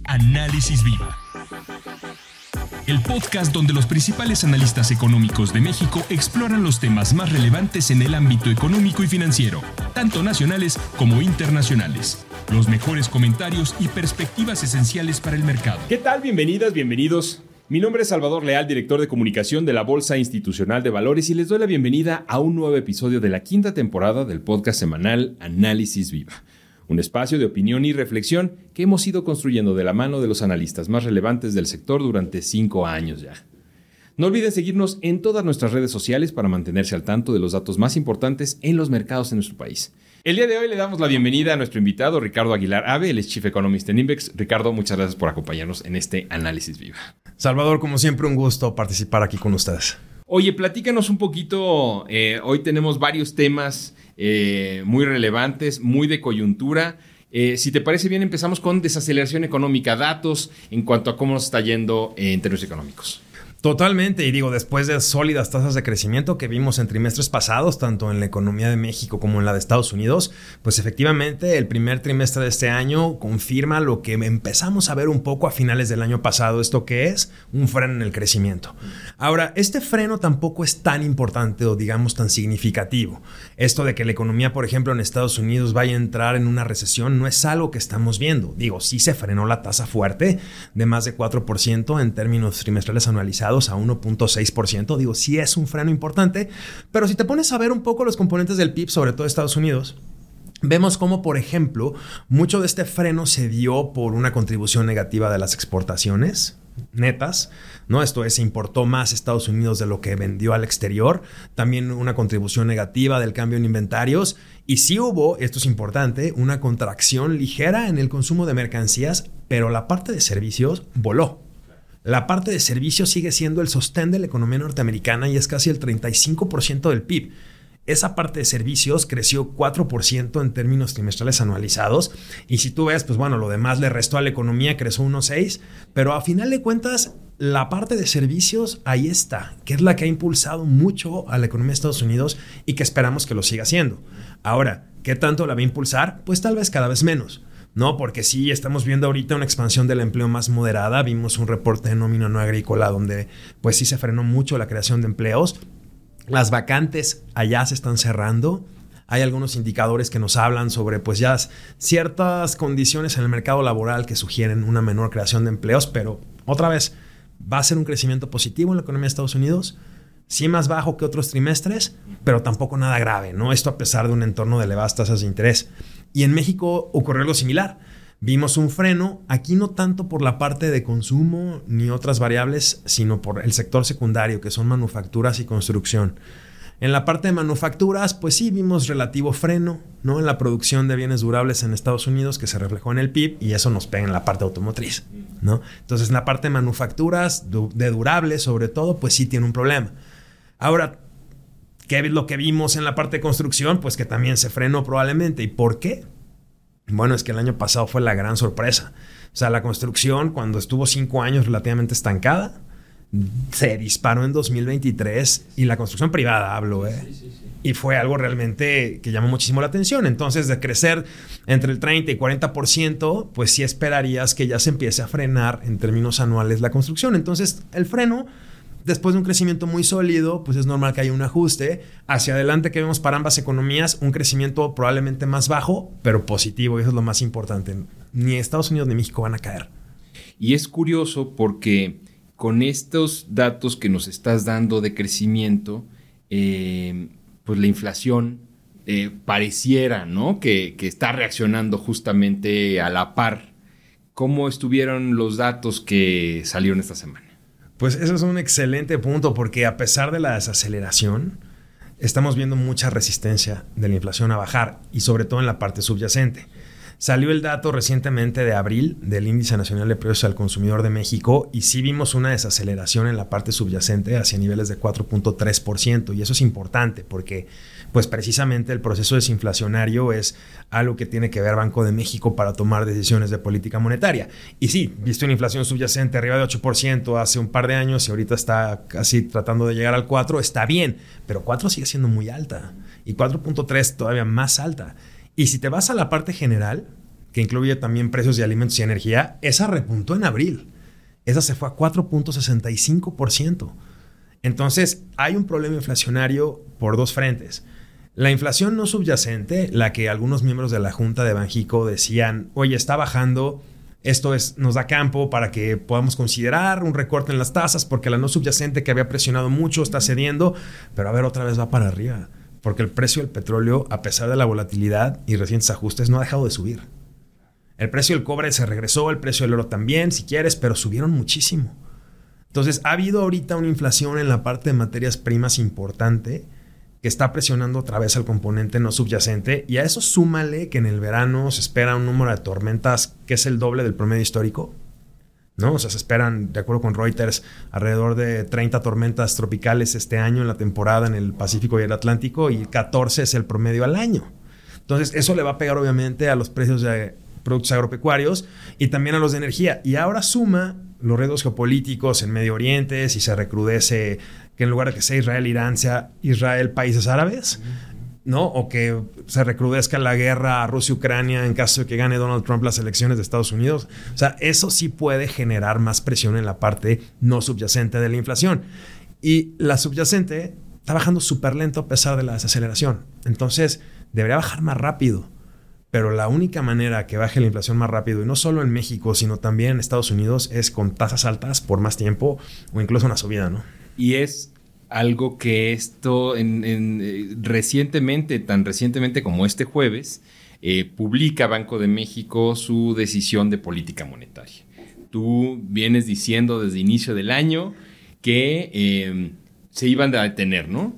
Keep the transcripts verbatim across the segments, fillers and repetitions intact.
Análisis Viva, el podcast donde los principales analistas económicos de México exploran los temas más relevantes en el ámbito económico y financiero, tanto nacionales como internacionales. Los mejores comentarios y perspectivas esenciales para el mercado. ¿Qué tal? Bienvenidas, bienvenidos. Mi nombre es Salvador Leal, director de comunicación de la Bolsa Institucional de Valores, y les doy la bienvenida a un nuevo episodio de la quinta temporada del podcast semanal Análisis Viva. Un espacio de opinión y reflexión que hemos ido construyendo de la mano de los analistas más relevantes del sector durante cinco años ya. No olviden seguirnos en todas nuestras redes sociales para mantenerse al tanto de los datos más importantes en los mercados en nuestro país. El día de hoy le damos la bienvenida a nuestro invitado Ricardo Aguilar Ave, él es Chief Economist en Invex. Ricardo, muchas gracias por acompañarnos en este Análisis Viva. Salvador, como siempre, un gusto participar aquí con ustedes. Oye, platícanos un poquito, eh, hoy tenemos varios temas eh, muy relevantes, muy de coyuntura. Eh, si te parece bien, empezamos con desaceleración económica, datos en cuanto a cómo nos está yendo eh, en términos económicos. Totalmente, y digo, después de sólidas tasas de crecimiento que vimos en trimestres pasados, tanto en la economía de México como en la de Estados Unidos, pues efectivamente el primer trimestre de este año confirma lo que empezamos a ver un poco a finales del año pasado, esto que es un freno en el crecimiento. Ahora, este freno tampoco es tan importante o digamos tan significativo. Esto de que la economía, por ejemplo, en Estados Unidos vaya a entrar en una recesión no es algo que estamos viendo. Digo, sí se frenó la tasa fuerte de más de cuatro por ciento en términos trimestrales anualizados a uno punto seis por ciento. Digo, sí es un freno importante, pero si te pones a ver un poco los componentes del P I B, sobre todo de Estados Unidos, vemos cómo, por ejemplo, mucho de este freno se dio por una contribución negativa de las exportaciones netas, ¿no? Esto es, se importó más Estados Unidos de lo que vendió al exterior. También una contribución negativa del cambio en inventarios. Y sí hubo, esto es importante, una contracción ligera en el consumo de mercancías, pero la parte de servicios voló. La parte de servicios sigue siendo el sostén de la economía norteamericana y es casi el treinta y cinco por ciento del P I B. Esa parte de servicios creció cuatro por ciento en términos trimestrales anualizados. Y si tú ves, pues bueno, lo demás le restó a la economía, creció uno punto seis. Pero a final de cuentas, la parte de servicios ahí está, que es la que ha impulsado mucho a la economía de Estados Unidos y que esperamos que lo siga haciendo. Ahora, ¿qué tanto la va a impulsar? Pues tal vez cada vez menos. No, porque sí, estamos viendo ahorita una expansión del empleo más moderada. Vimos un reporte de nómina no agrícola donde pues sí se frenó mucho la creación de empleos. Las vacantes allá se están cerrando. Hay algunos indicadores que nos hablan sobre pues ya ciertas condiciones en el mercado laboral que sugieren una menor creación de empleos, pero otra vez, va a ser un crecimiento positivo en la economía de Estados Unidos. Sí más bajo que otros trimestres, pero tampoco nada grave, ¿no? Esto a pesar de un entorno de elevadas tasas de interés. Y en México ocurrió algo similar. Vimos un freno, aquí no tanto por la parte de consumo ni otras variables, sino por el sector secundario, que son manufacturas y construcción. En la parte de manufacturas, pues sí vimos relativo freno, ¿no? En la producción de bienes durables en Estados Unidos, que se reflejó en el P I B, y eso nos pega en la parte automotriz, ¿no? Entonces, en la parte de manufacturas, de durables sobre todo, pues sí tiene un problema. Ahora, ¿qué es lo que vimos en la parte de construcción? Pues que también se frenó probablemente. ¿Y por qué? Bueno, es que el año pasado fue la gran sorpresa. O sea, la construcción, cuando estuvo cinco años relativamente estancada, se disparó en dos mil veintitrés, y la construcción privada hablo, ¿eh? Sí, sí, sí. Y fue algo realmente que llamó muchísimo la atención. Entonces, de crecer entre el treinta y cuarenta por ciento, pues sí esperarías que ya se empiece a frenar en términos anuales la construcción. Entonces, el freno, después de un crecimiento muy sólido, pues es normal que haya un ajuste. Hacia adelante que vemos para ambas economías, un crecimiento probablemente más bajo, pero positivo, y eso es lo más importante. Ni Estados Unidos ni México van a caer. Y es curioso porque con estos datos que nos estás dando de crecimiento, eh, pues la inflación eh, pareciera, ¿no? que, que está reaccionando justamente a la par. ¿Cómo estuvieron los datos que salieron esta semana? Pues eso es un excelente punto, porque a pesar de la desaceleración, estamos viendo mucha resistencia de la inflación a bajar, y sobre todo en la parte subyacente. Salió el dato recientemente de abril del Índice Nacional de Precios al Consumidor de México, y sí vimos una desaceleración en la parte subyacente hacia niveles de cuatro punto tres por ciento, y eso es importante porque pues precisamente el proceso desinflacionario es algo que tiene que ver Banco de México para tomar decisiones de política monetaria. Y sí, viste una inflación subyacente arriba de ocho por ciento hace un par de años y ahorita está casi tratando de llegar al cuatro por ciento, está bien, pero cuatro sigue siendo muy alta y cuatro punto tres todavía más alta. Y si te vas a la parte general, que incluye también precios de alimentos y energía, esa repuntó en abril. Esa se fue a cuatro punto sesenta y cinco por ciento. Entonces, hay un problema inflacionario por dos frentes. La inflación no subyacente, la que algunos miembros de la Junta de Banjico decían, oye, está bajando, esto es, nos da campo para que podamos considerar un recorte en las tasas, porque la no subyacente que había presionado mucho está cediendo, pero a ver, otra vez va para arriba, porque el precio del petróleo, a pesar de la volatilidad y recientes ajustes, no ha dejado de subir. El precio del cobre se regresó, el precio del oro también, si quieres, pero subieron muchísimo. Entonces, ha habido ahorita una inflación en la parte de materias primas importante que está presionando otra vez al componente no subyacente, y a eso súmale que en el verano se espera un número de tormentas que es el doble del promedio histórico, ¿no? O sea, se esperan, de acuerdo con Reuters, alrededor de treinta tormentas tropicales este año en la temporada en el Pacífico y el Atlántico, y catorce es el promedio al año. Entonces, eso le va a pegar obviamente a los precios de productos agropecuarios y también a los de energía. Y ahora suma los riesgos geopolíticos en Medio Oriente, si se recrudece que en lugar de que sea Israel, Irán, sea Israel, países árabes, ¿no? O que se recrudezca la guerra Rusia-Ucrania en caso de que gane Donald Trump las elecciones de Estados Unidos. O sea, eso sí puede generar más presión en la parte no subyacente de la inflación. Y la subyacente está bajando súper lento a pesar de la desaceleración. Entonces, debería bajar más rápido. Pero la única manera que baje la inflación más rápido, y no solo en México, sino también en Estados Unidos, es con tasas altas por más tiempo o incluso una subida, ¿no? Y es algo que esto en, en, eh, recientemente, tan recientemente como este jueves, eh, publica Banco de México su decisión de política monetaria. Tú vienes diciendo desde inicio del año que eh, se iban a detener, ¿no?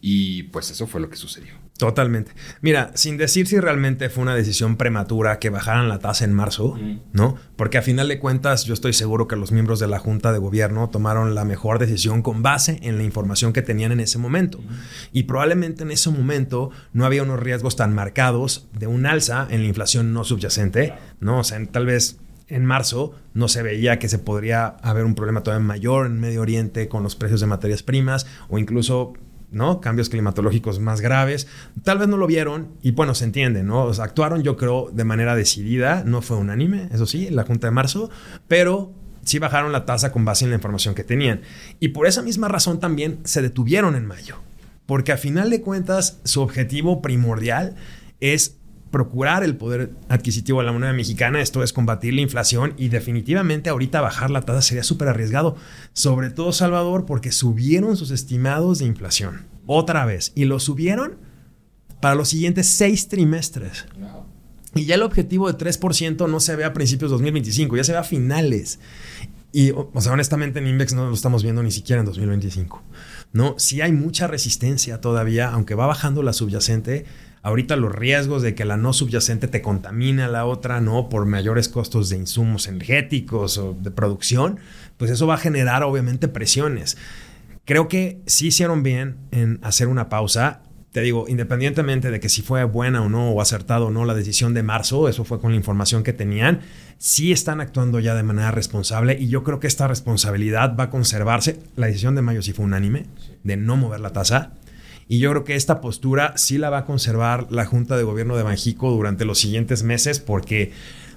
Y pues eso fue lo que sucedió. Totalmente. Mira, sin decir si realmente fue una decisión prematura que bajaran la tasa en marzo, mm. ¿no? Porque a final de cuentas yo estoy seguro que los miembros de la Junta de Gobierno tomaron la mejor decisión con base en la información que tenían en ese momento. Mm. Y probablemente en ese momento no había unos riesgos tan marcados de un alza en la inflación no subyacente, ¿no? O sea, tal vez en marzo no se veía que se podría haber un problema todavía mayor en Medio Oriente con los precios de materias primas o incluso, ¿no?, cambios climatológicos más graves. Tal vez no lo vieron y bueno, se entiende, ¿no? O sea, actuaron, yo creo, de manera decidida. No fue unánime, eso sí, la Junta de marzo, pero sí bajaron la tasa con base en la información que tenían. Y por esa misma razón también se detuvieron en mayo. Porque a final de cuentas, su objetivo primordial es procurar el poder adquisitivo de la moneda mexicana, esto es combatir la inflación, y definitivamente ahorita bajar la tasa sería súper arriesgado, sobre todo, Salvador, porque subieron sus estimados de inflación otra vez y lo subieron para los siguientes seis trimestres. Wow. Y ya el objetivo de tres por ciento no se ve a principios de dos mil veinticinco, ya se ve a finales. Y, o sea, honestamente en Invex no lo estamos viendo ni siquiera en dos mil veinticinco. No, sí hay mucha resistencia todavía, aunque va bajando la subyacente. Ahorita los riesgos de que la no subyacente te contamine a la otra, ¿no?, por mayores costos de insumos energéticos o de producción, pues eso va a generar obviamente presiones. Creo que sí hicieron bien en hacer una pausa. Te digo, independientemente de que si fue buena o no, o acertado o no la decisión de marzo, eso fue con la información que tenían, sí están actuando ya de manera responsable y yo creo que esta responsabilidad va a conservarse. La decisión de mayo sí fue unánime, de no mover la tasa. Y yo creo que esta postura sí la va a conservar la Junta de Gobierno de Banjico durante los siguientes meses, porque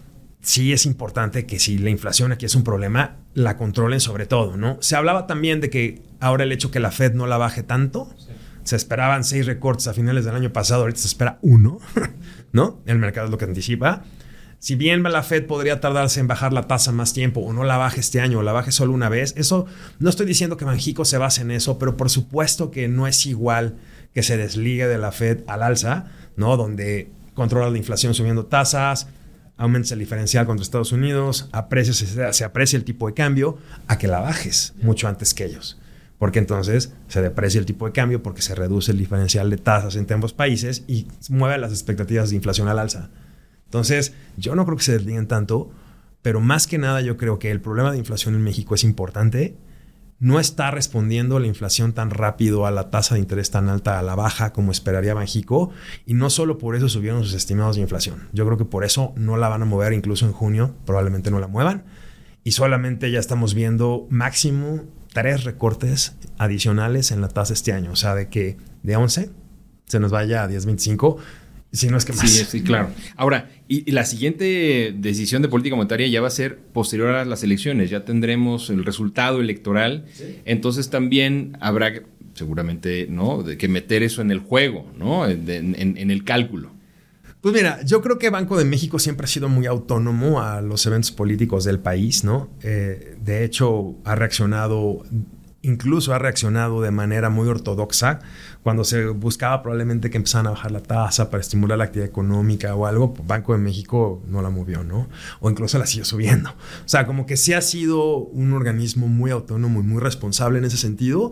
sí es importante que si la inflación aquí es un problema, la controlen sobre todo, ¿no? Se hablaba también de que ahora el hecho que la Fed no la baje tanto, sí. Se esperaban seis recortes a finales del año pasado, ahorita se espera uno, ¿no? El mercado es lo que anticipa. Si bien la Fed podría tardarse en bajar la tasa más tiempo o no la baje este año o la baje solo una vez, eso no estoy diciendo que Banjico se base en eso, pero por supuesto que no es igual que se desligue de la Fed al alza, ¿no?, donde controla la inflación subiendo tasas, aumenta el diferencial contra Estados Unidos, aprecia, se, se aprecia el tipo de cambio, a que la bajes mucho antes que ellos. Porque entonces se deprecia el tipo de cambio porque se reduce el diferencial de tasas entre ambos países y mueve las expectativas de inflación al alza. Entonces, yo no creo que se desliguen tanto, pero más que nada yo creo que el problema de inflación en México es importante. No está respondiendo la inflación tan rápido a la tasa de interés tan alta a la baja como esperaría Banjico, y no solo por eso subieron sus estimados de inflación. Yo creo que por eso no la van a mover, incluso en junio probablemente no la muevan, y solamente ya estamos viendo máximo tres recortes adicionales en la tasa este año. O sea, de que de once se nos vaya a diez punto veinticinco. Si no es que más. Sí, sí, claro. Ahora, y, y la siguiente decisión de política monetaria ya va a ser posterior a las elecciones. Ya tendremos el resultado electoral. Sí. Entonces también habrá seguramente, ¿no?, de que meter eso en el juego, ¿no?, en, en, en el cálculo. Pues mira, yo creo que Banco de México siempre ha sido muy autónomo a los eventos políticos del país, ¿no? Eh, de hecho, ha reaccionado... Incluso ha reaccionado de manera muy ortodoxa cuando se buscaba probablemente que empezaran a bajar la tasa para estimular la actividad económica o algo. Banco de México no la movió, ¿no? O incluso la siguió subiendo. O sea, como que sí ha sido un organismo muy autónomo y muy responsable en ese sentido.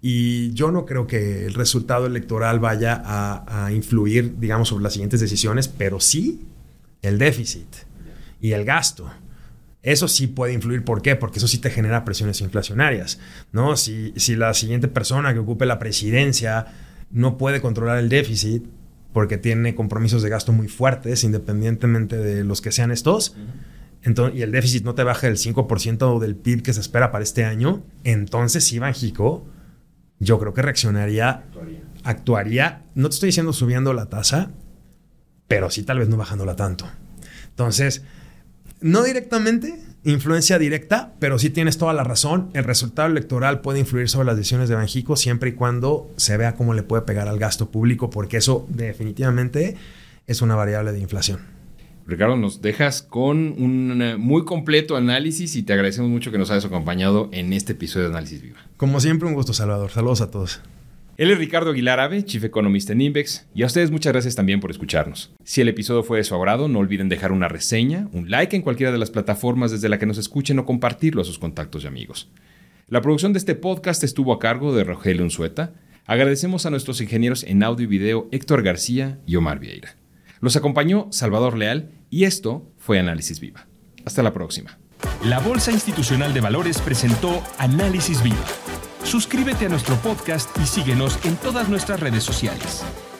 Y yo no creo que el resultado electoral vaya a, a influir, digamos, sobre las siguientes decisiones, pero sí el déficit y el gasto. Eso sí puede influir. ¿Por qué? Porque eso sí te genera presiones inflacionarias, ¿no? Si, si la siguiente persona que ocupe la presidencia no puede controlar el déficit porque tiene compromisos de gasto muy fuertes, independientemente de los que sean estos, uh-huh. entonces, y el déficit no te baja del cinco por ciento del P I B que se espera para este año, entonces sí, Banxico, yo creo que reaccionaría, actuaría. actuaría, no te estoy diciendo subiendo la tasa, pero sí tal vez no bajándola tanto. Entonces... No directamente, influencia directa, pero sí tienes toda la razón. El resultado electoral puede influir sobre las decisiones de Banxico siempre y cuando se vea cómo le puede pegar al gasto público, porque eso definitivamente es una variable de inflación. Ricardo, nos dejas con un muy completo análisis y te agradecemos mucho que nos hayas acompañado en este episodio de Análisis Viva. Como siempre, un gusto, Salvador. Saludos a todos. Él es Ricardo Aguilar Ave, Chief Economist en Invex, y a ustedes muchas gracias también por escucharnos. Si el episodio fue de su agrado, no olviden dejar una reseña, un like en cualquiera de las plataformas desde la que nos escuchen o compartirlo a sus contactos y amigos. La producción de este podcast estuvo a cargo de Rogelio Unzueta. Agradecemos a nuestros ingenieros en audio y video Héctor García y Omar Vieira. Los acompañó Salvador Leal y esto fue Análisis Viva. Hasta la próxima. La Bolsa Institucional de Valores presentó Análisis Viva. Suscríbete a nuestro podcast y síguenos en todas nuestras redes sociales.